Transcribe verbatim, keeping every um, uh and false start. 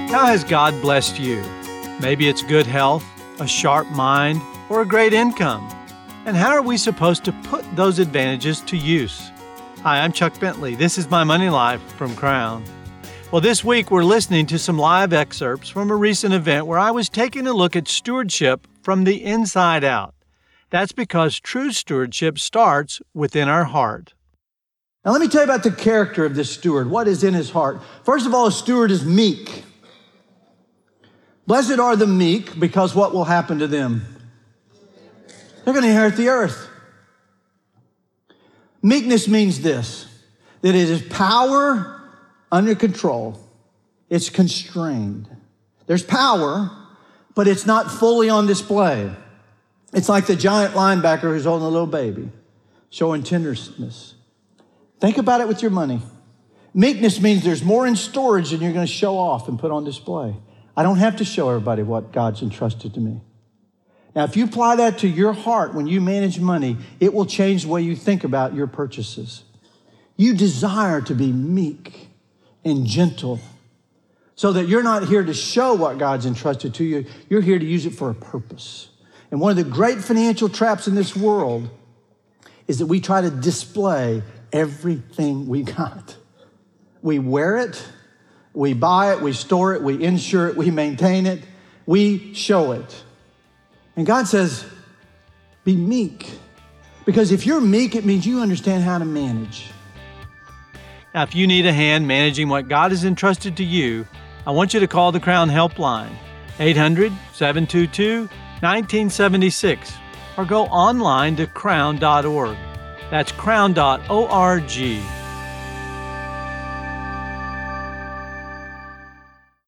How has God blessed you? Maybe it's good health, a sharp mind, or a great income. And how are we supposed to put those advantages to use? Hi, I'm Chuck Bentley. This is My Money Life from Crown. Well, this week we're listening to some live excerpts from a recent event where I was taking a look at stewardship from the inside out. That's because true stewardship starts within our heart. Now, let me tell you about the character of this steward. What is in his heart? First of all, a steward is meek. Blessed are the meek, because what will happen to them? They're going to inherit the earth. Meekness means this, that it is power under control. It's constrained. There's power, but it's not fully on display. It's like the giant linebacker who's holding a little baby, showing tenderness. Think about it with your money. Meekness means there's more in storage than you're going to show off and put on display. I don't have to show everybody what God's entrusted to me. Now, if you apply that to your heart when you manage money, it will change the way you think about your purchases. You desire to be meek and gentle so that you're not here to show what God's entrusted to you. You're here to use it for a purpose. And one of the great financial traps in this world is that we try to display everything we got. We wear it, we buy it, we store it, we insure it, we maintain it, we show it. And God says, be meek. Because if you're meek, it means you understand how to manage. Now, if you need a hand managing what God has entrusted to you, I want you to call the Crown Helpline, eight hundred, seven two two, one nine seven six, or go online to crown dot org. That's crown dot org.